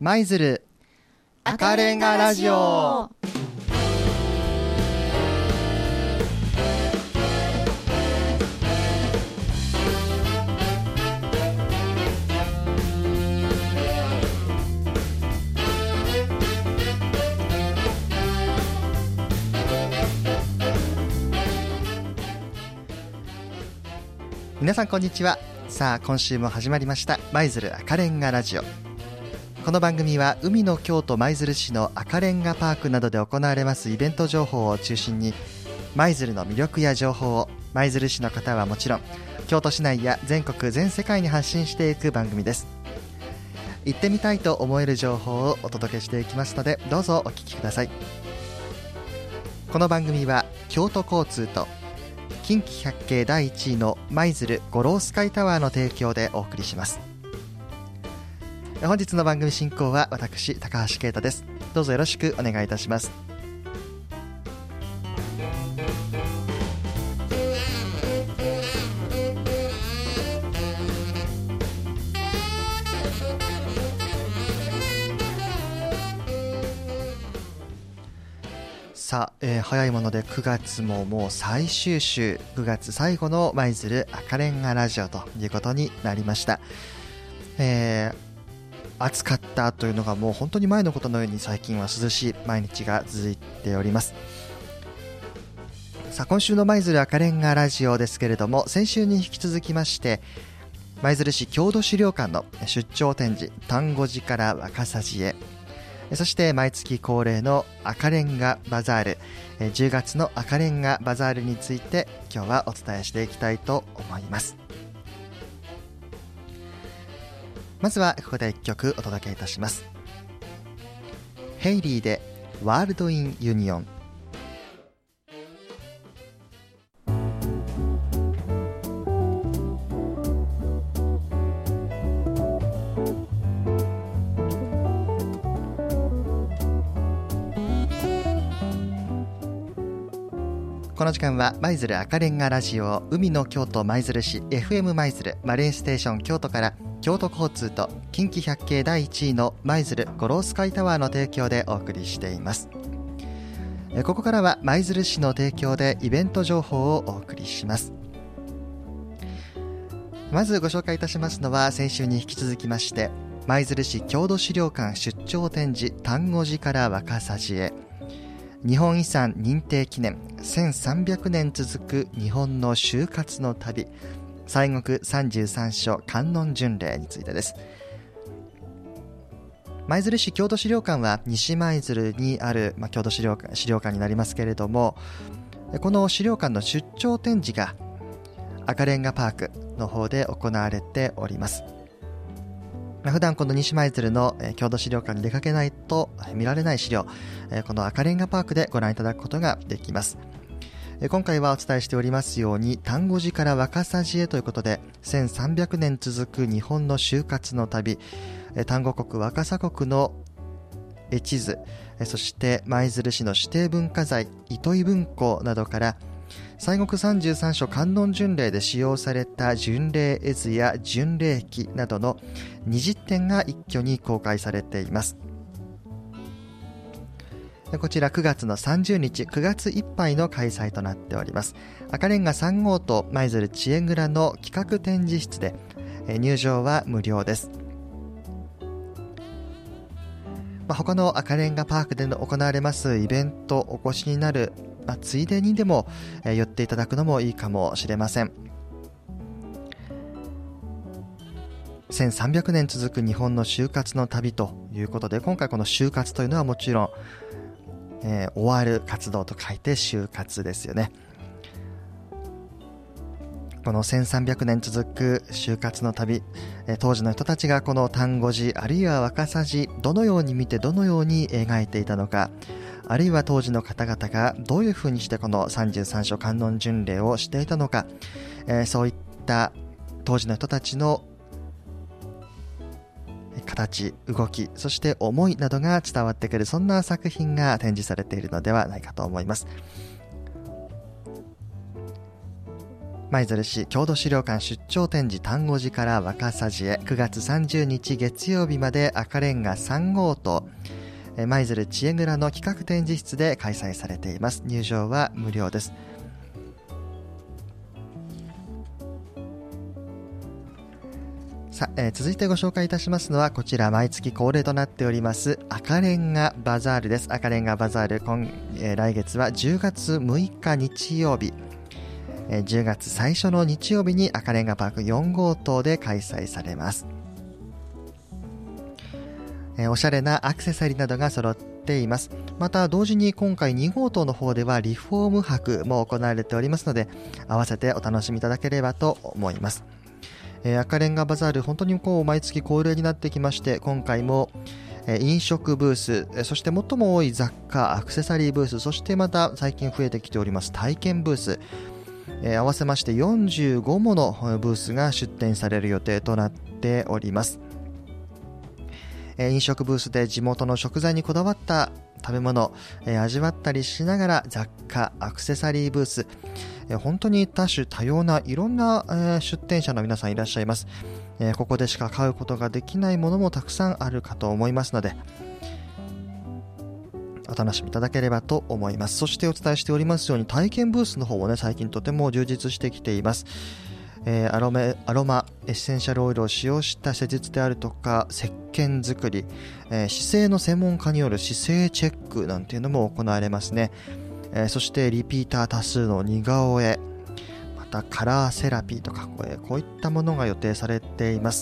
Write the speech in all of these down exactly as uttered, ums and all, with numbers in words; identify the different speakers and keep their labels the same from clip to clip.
Speaker 1: 舞鶴赤レンガラジオ。皆さんこんにちは。さあ今週も始まりました舞鶴赤レンガラジオ。この番組は海の京都舞鶴市の赤レンガパークなどで行われますイベント情報を中心に、舞鶴の魅力や情報を舞鶴市の方はもちろん京都市内や全国全世界に発信していく番組です。行ってみたいと思える情報をお届けしていきますので、どうぞお聞きください。この番組は京都交通と近畿百景だいいちいの舞鶴五郎スカイタワーの提供でお送りします。本日の番組進行は私高橋啓太です。どうぞよろしくお願いいたします。さあ、えー、早いものでくがつももう最終週、くがつ最後の舞鶴赤レンガラジオということになりました。えー、暑かったというのがもう本当に前のことのように最近は涼しい毎日が続いております。さあ今週の舞鶴赤レンガラジオですけれども、先週に引き続きまして舞鶴市郷土資料館の出張展示丹後寺から若狭寺へ、そして毎月恒例の赤レンガバザール、じゅうがつの赤レンガバザールについて今日はお伝えしていきたいと思います。まずはここでいっきょくお届けいたします。ヘイリーでワールド・イン・ユニオン。この時間は舞鶴赤レンガラジオ、海の京都舞鶴市 エフエム 舞鶴マリンステーション京都から京都交通と近畿百景だいいちいの舞鶴五郎スカイタワーの提供でお送りしています。ここからは舞鶴市の提供でイベント情報をお送りします。まずご紹介いたしますのは、先週に引き続きまして舞鶴市郷土資料館出張展示丹後寺から若狭寺へ、日本遺産認定記念せんさんびゃくねん続く日本の就活の旅西国三十三所観音巡礼についてです。舞鶴市郷土資料館は西舞鶴にある、まあ、郷土資料館、資料館になりますけれども、この資料館の出張展示が赤レンガパークの方で行われております。普段この西舞鶴の郷土資料館に出かけないと見られない資料、この赤レンガパークでご覧いただくことができます。今回はお伝えしておりますように丹後寺から若狭寺へということで、せんさんびゃくねん続く日本の就活の旅、丹後国若狭国の絵地図、そして舞鶴市の指定文化財糸井文庫などから西国三十三所観音巡礼で使用された巡礼絵図や巡礼記などのにじゅってんが一挙に公開されています。こちらくがつのさんじゅうにち、くがついっぱいの開催となっております。赤レンガさん号と舞鶴知恵蔵の企画展示室で入場は無料です。まあ、他の赤レンガパークでの行われますイベントお越しになる、まあ、ついでにでも、えー、寄っていただくのもいいかもしれません。せんさんびゃくねん続く日本の就活の旅ということで、今回この就活というのはもちろん、えー、終わる活動と書いて就活ですよね。このせんさんびゃくねん続く就活の旅、えー、当時の人たちがこの丹後寺あるいは若狭寺どのように見てどのように描いていたのか、あるいは当時の方々がどういうふうにしてこの三十三所観音巡礼をしていたのか、えー、そういった当時の人たちの形、動き、そして思いなどが伝わってくる、そんな作品が展示されているのではないかと思います。 舞鶴市郷土資料館出張展示丹後寺から若狭寺へくがつさんじゅうにち月曜日まで赤レンガさん号棟舞鶴知恵蔵の企画展示室で開催されています。入場は無料です。さあ、えー、続いてご紹介いたしますのはこちら毎月恒例となっております赤レンガバザールです。赤レンガバザール今、えー、来月はじゅうがつむいか日曜日、えー、じゅうがつ最初の日曜日に赤レンガパークよん号棟で開催されます。えー、おしゃれなアクセサリーなどが揃っています。また同時に今回に号棟の方ではリフォーム博も行われておりますので、合わせてお楽しみいただければと思います。えー、赤レンガバザール本当にこう毎月恒例になってきまして、今回も、えー、飲食ブース、えー、そして最も多い雑貨アクセサリーブース、そしてまた最近増えてきております体験ブース、えー、合わせましてよんじゅうごものブースが出展される予定となっております。えー、飲食ブースで地元の食材にこだわった食べ物、えー、味わったりしながら雑貨アクセサリーブース、えー、本当に多種多様ないろんな、えー、出店者の皆さんいらっしゃいます。えー、ここでしか買うことができないものもたくさんあるかと思いますので、お楽しみいただければと思います。そしてお伝えしておりますように体験ブースの方もね最近とても充実してきています。えー、アロメ、アロマエッセンシャルオイルを使用した施術であるとか石鹸作り、えー、姿勢の専門家による姿勢チェックなんていうのも行われますね。えー、そしてリピーター多数の似顔絵、またカラーセラピーとかこう、こういったものが予定されています。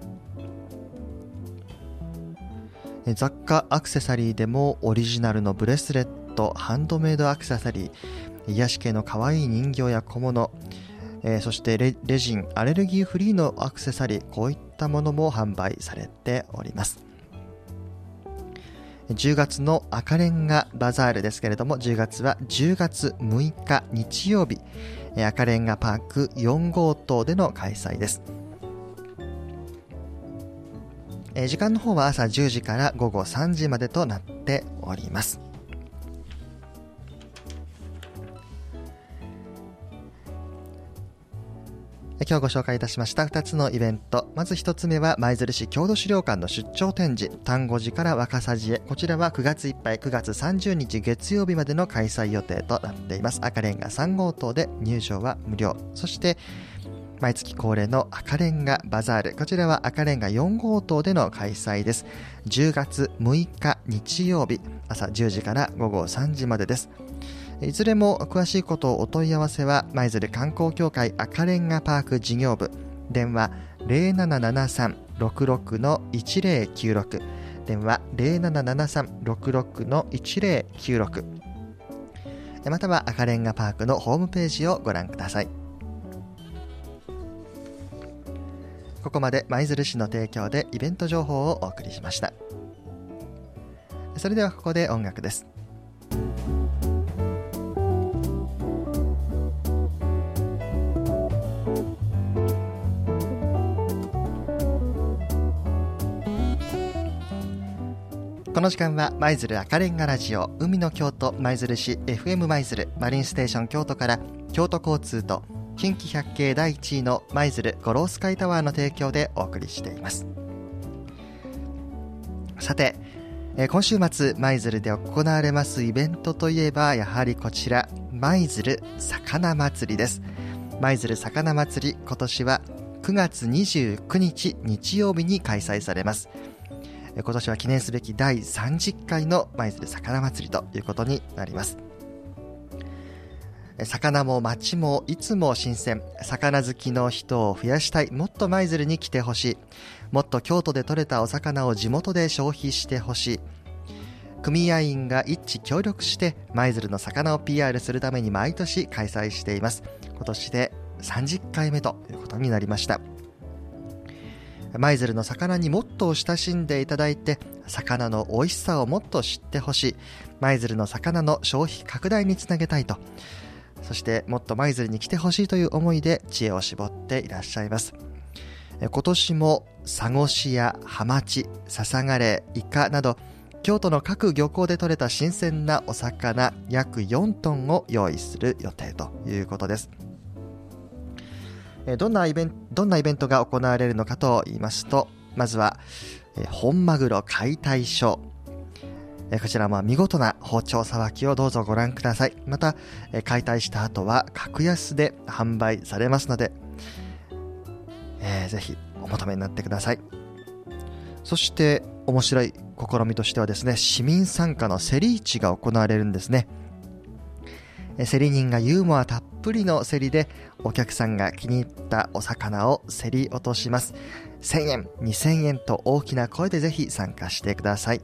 Speaker 1: えー、雑貨アクセサリーでもオリジナルのブレスレット、ハンドメイドアクセサリー、癒し系の可愛い人形や小物、えー、そしてレ、レジン、アレルギーフリーのアクセサリー、こういったものも販売されております。じゅうがつの赤レンガバザールですけれども、じゅうがつはじゅうがつむいか日曜日、赤レンガパークよん号棟での開催です。えー、時間の方は朝じゅうじからごごさんじまでとなっております。今日ご紹介いたしましたふたつのイベント、まずひとつめは舞鶴市郷土資料館の出張展示丹後寺から若狭寺へ、こちらはくがついっぱいくがつさんじゅうにち月曜日までの開催予定となっています。赤レンガさん号棟で入場は無料。そして毎月恒例の赤レンガバザール、こちらは赤レンガよん号棟での開催です。じゅうがつむいか日曜日、朝じゅうじからごごさんじまでです。いずれも詳しいことをお問い合わせは舞鶴観光協会赤レンガパーク事業部、電話 ゼロななななさん ろくろく いちゼロきゅうろく、 電話 ゼロななななさん ろくろく いちゼロきゅうろく、または赤レンガパークのホームページをご覧ください。ここまで舞鶴市の提供でイベント情報をお送りしました。それではここで音楽です。この時間は舞鶴赤レンガラジオ海の京都舞鶴市 エフエム 舞鶴マリンステーション京都から京都交通と近畿百景だいいちいの舞鶴五郎スカイタワーの提供でお送りしています。さて、えー、今週末舞鶴で行われますイベントといえばやはりこちら舞鶴魚祭りです。舞鶴魚祭り、今年はくがつにじゅうくにち日曜日に開催されます。今年は記念すべきだいさんじゅっかいの舞鶴魚祭りということになります。魚も町もいつも新鮮、魚好きの人を増やしたい、もっと舞鶴に来てほしい、もっと京都で採れたお魚を地元で消費してほしい、組合員が一致協力して舞鶴の魚を ピーアール するために毎年開催しています。今年でさんじゅっかいめということになりました。舞鶴の魚にもっと親しんでいただいて、魚の美味しさをもっと知ってほしい、舞鶴の魚の消費拡大につなげたいと、そしてもっと舞鶴に来てほしいという思いで知恵を絞っていらっしゃいます。今年も佐護市やハマチ、ササガレイ、イカなど京都の各漁港で採れた新鮮なお魚約よんトンを用意する予定ということです。 どんなイベント、どんなイベントが行われるのかと言いますと、まずは本マグロ解体ショー、こちらも見事な包丁さばきをどうぞご覧ください。また解体した後は格安で販売されますので、えー、ぜひお求めになってください。そして面白い試みとしてはですね、市民参加の競り市が行われるんですね。競り人がユーモアたっぷりの競りでお客さんが気に入ったお魚を競り落とします。せんえん、にせんえんと大きな声でぜひ参加してください。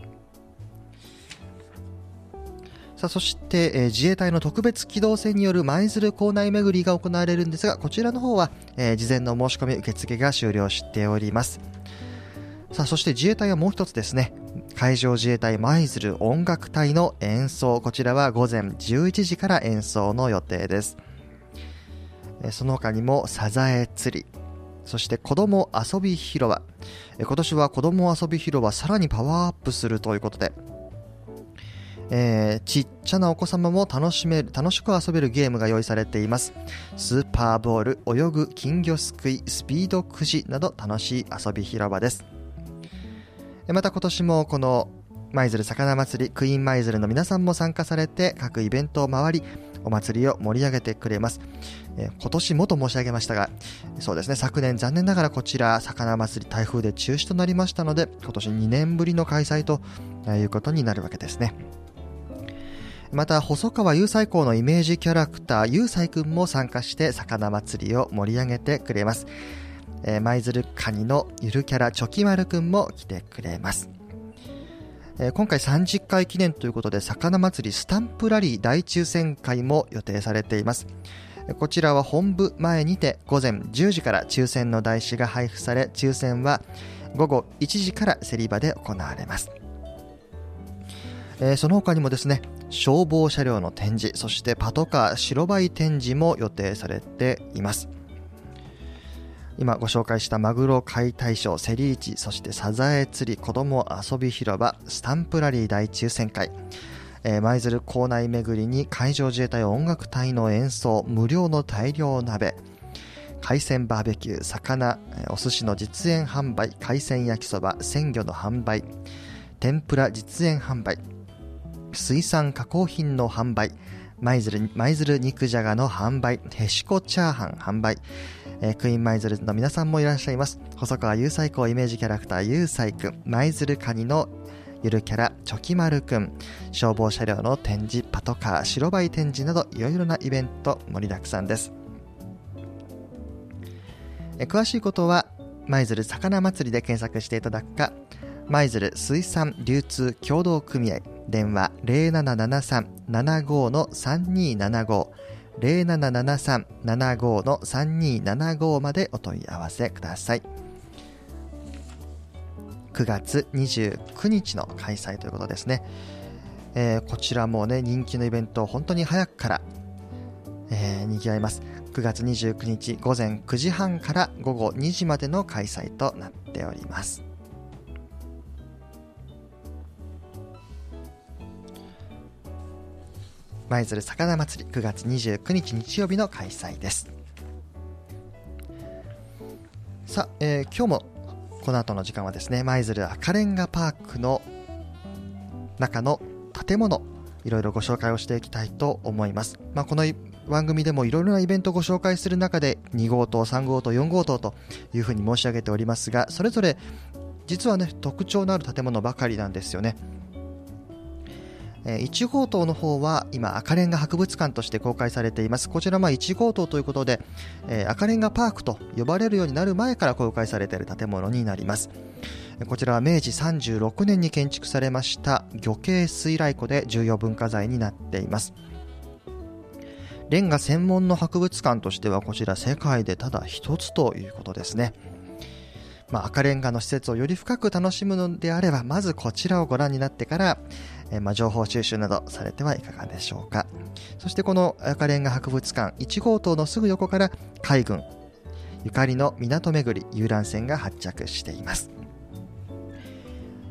Speaker 1: さあ、そして、えー、自衛隊の特別機動戦による舞鶴校内巡りが行われるんですが、こちらの方は、えー、事前の申し込み受付が終了しております。さあ、そして自衛隊はもう一つですね、海上自衛隊舞鶴音楽隊の演奏、こちらは午前じゅういちじから演奏の予定です。えー、その他にもサザエ釣り、そして子ども遊び広場、えー、今年は子ども遊び広場さらにパワーアップするということで、えー、ちっちゃなお子様も楽しめる、楽しく遊べるゲームが用意されています。スーパーボール、泳ぐ金魚すくい、スピードくじなど楽しい遊び広場です。また今年もこの舞鶴魚祭り、クイーン舞鶴の皆さんも参加されて各イベントを回りお祭りを盛り上げてくれます。えー、今年もと申し上げましたが、そうですね、昨年残念ながらこちら魚祭り台風で中止となりましたので、今年にねんぶりの開催ということになるわけですね。また細川雄斎公のイメージキャラクター雄斎くんも参加して魚祭りを盛り上げてくれます。えー、舞鶴カニのゆるキャラチョキマルくんも来てくれます。えー、今回さんじゅっかい記念ということで魚祭りスタンプラリー大抽選会も予定されています。こちらは本部前にて午前じゅうじから抽選の台紙が配布され、抽選はごごいちじから競り場で行われます。えー、その他にもですね、消防車両の展示、そしてパトカー白バイ展示も予定されています。今ご紹介したマグロ解体ショー、競り市、そしてサザエ釣り、子ども遊び広場、スタンプラリー大抽選会、えー、舞鶴校内巡りに海上自衛隊音楽隊の演奏、無料の大量鍋、海鮮バーベキュー、魚、お寿司の実演販売、海鮮焼きそば、鮮魚の販売、天ぷら実演販売、水産加工品の販売、舞鶴、舞鶴肉じゃがの販売、へしこチャーハン販売、えー、クイーン舞鶴の皆さんもいらっしゃいます。細川雄斎公イメージキャラクター雄斎くん、舞鶴カニのゆるキャラチョキマルくん、消防車両の展示、パトカー白バイ展示などいろいろなイベント盛りだくさんです。えー、詳しいことは舞鶴魚祭りで検索していただくか、舞鶴水産流通協同組合電話 ゼロななななさん ななご のさんにーななご ゼロななななさん ななご のさんにーななご までお問い合わせください。くがつにじゅうくにちの開催ということですね。えー、こちらもね、人気のイベント本当に早くから、えー、にぎわいます。くがつにじゅうくにち午前くじはんからごごにじまでの開催となっております。舞鶴魚祭りくがつにじゅうくにち日曜日の開催です。さあ、えー、今日もこの後の時間はですね、舞鶴赤レンガパークの中の建物、いろいろご紹介をしていきたいと思います。まあ、この番組でもいろいろなイベントをご紹介する中でにごうとう、さんごうとう、よんごうとうというふうに申し上げておりますが、それぞれ実はね、特徴のある建物ばかりなんですよね。いちごうとうの方は今赤レンガ博物館として公開されています。こちらはいちごうとうということで、えー、赤レンガパークと呼ばれるようになる前から公開されている建物になります。こちらはめいじさんじゅうろくねんに建築されました魚形水雷湖で重要文化財になっています。レンガ専門の博物館としてはこちら世界でただ一つということですね。まあ、赤レンガの施設をより深く楽しむのであれば、まずこちらをご覧になってから、えーまあ、情報収集などされてはいかがでしょうか。そしてこの赤レンガ博物館いちごうとうのすぐ横から海軍ゆかりの港巡り遊覧船が発着しています。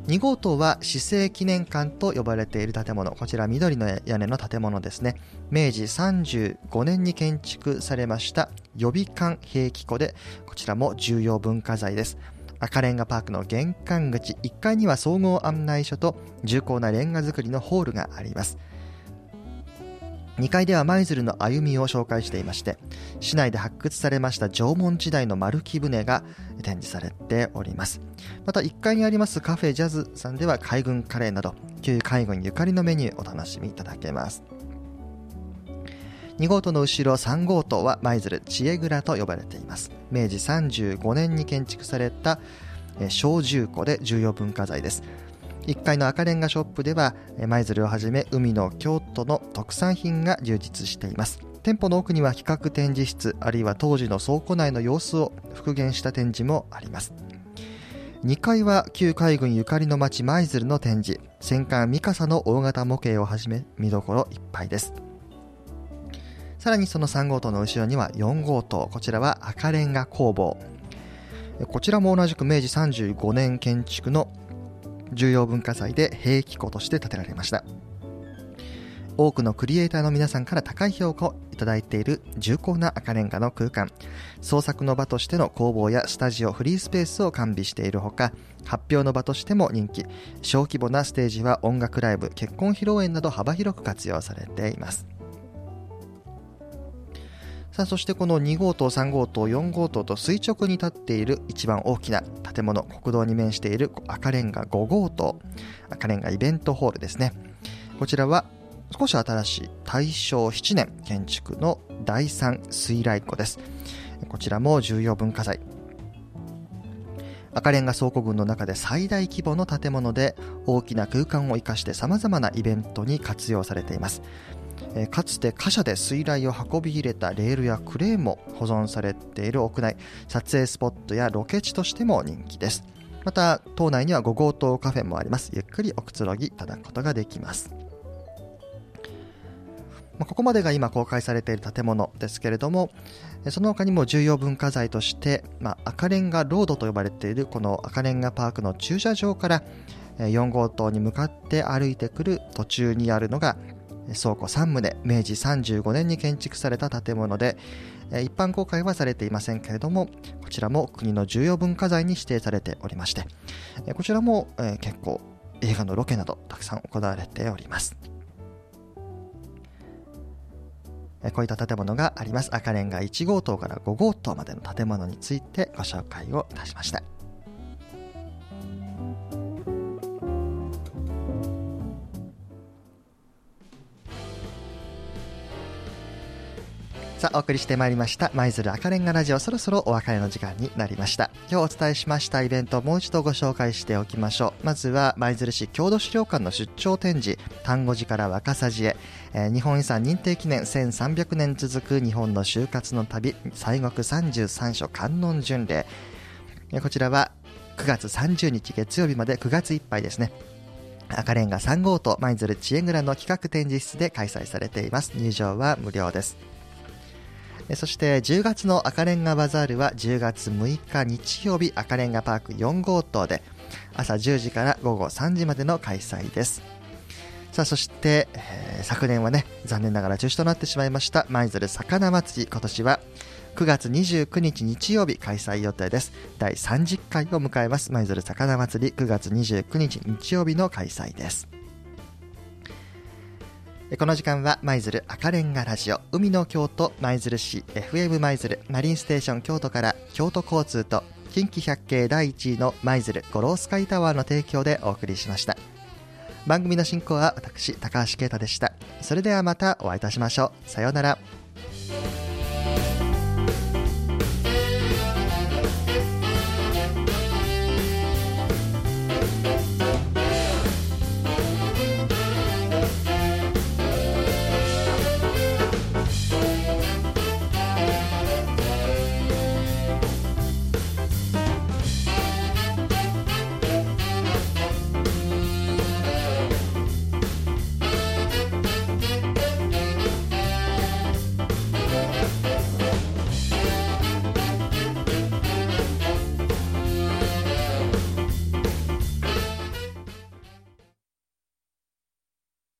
Speaker 1: に号棟は市政記念館と呼ばれている建物、こちら緑の屋根の建物ですね。明治さんじゅうごねんに建築されました予備館兵器庫で、こちらも重要文化財です。赤レンガパークの玄関口いっかいには総合案内所と重厚なレンガ造りのホールがあります。にかいでは舞鶴の歩みを紹介していまして、市内で発掘されました縄文時代の丸木舟が展示されております。またいっかいにありますカフェジャズさんでは海軍カレーなど旧海軍ゆかりのメニューお楽しみいただけます。に号棟の後ろさん号棟は舞鶴知恵蔵と呼ばれています。明治さんじゅうごねんに建築された小住庫で重要文化財です。いっかいの赤レンガショップでは舞鶴をはじめ海の京都の特産品が充実しています。店舗の奥には企画展示室、あるいは当時の倉庫内の様子を復元した展示もあります。にかいは旧海軍ゆかりの町舞鶴の展示、戦艦三笠の大型模型をはじめ見どころいっぱいです。さらにそのさん号棟の後ろにはよん号棟、こちらは赤レンガ工房、こちらも同じく明治さんじゅうごねん建築の重要文化財で兵器庫として建てられました。多くのクリエイターの皆さんから高い評価をいただいている重厚な赤レンガの空間、創作の場としての工房やスタジオ、フリースペースを完備しているほか、発表の場としても人気、小規模なステージは音楽ライブ、結婚披露宴など幅広く活用されています。さあ、そしてこのに号棟、さん号棟、よん号棟と垂直に立っている一番大きな建物、国道に面している赤レンガご号棟、赤レンガイベントホールですね。こちらは少し新しい大正ななねん建築のだいさん水雷庫です。こちらも重要文化財。赤レンガ倉庫群の中で最大規模の建物で、大きな空間を生かして様々なイベントに活用されています。かつて貨車で水雷を運び入れたレールやクレーンも保存されている屋内、撮影スポットやロケ地としても人気です。また島内にはご号棟カフェもあります。ゆっくりおくつろぎいただくことができます。ここまでが今公開されている建物ですけれども、その他にも重要文化財として、まあ、赤レンガロードと呼ばれているこの赤レンガパークの駐車場からよん号棟に向かって歩いてくる途中にあるのが倉庫さん棟、明治さんじゅうごねんに建築された建物で、一般公開はされていませんけれども、こちらも国の重要文化財に指定されておりまして、こちらも結構映画のロケなどたくさん行われております。こういった建物があります。赤レンガいち号棟からご号棟までの建物についてご紹介をいたしました。さあ、お送りしてまいりました舞鶴赤レンガラジオ、そろそろお別れの時間になりました。今日お伝えしましたイベントをもう一度ご紹介しておきましょう。まずは舞鶴市郷土資料館の出張展示、丹後寺から若狭寺へ、えー、日本遺産認定記念せんさんびゃくねん続く日本の就活の旅、西国三十三所観音巡礼、えー、こちらはくがつさんじゅうにち月曜日までくがついっぱいですね。赤レンガさん号棟舞鶴知恵蔵の企画展示室で開催されています。入場は無料です。そしてじゅうがつの赤レンガバザールはじゅうがつむいか日曜日、赤レンガパークよん号棟で朝じゅうじからごごさんじまでの開催です。さあ、そして、えー、昨年はね残念ながら中止となってしまいました舞鶴魚祭り、今年はくがつにじゅうくにち日曜日開催予定です。だいさんじゅっかいを迎えます舞鶴魚祭り、くがつにじゅうくにち日曜日の開催です。この時間は舞鶴赤レンガラジオ、海の京都舞鶴市 エフエム 舞鶴マリンステーション京都から京都交通と近畿百景だいいちいの舞鶴五郎スカイタワーの提供でお送りしました。番組の進行は私高橋啓太でした。それではまたお会いいたしましょう。さようなら。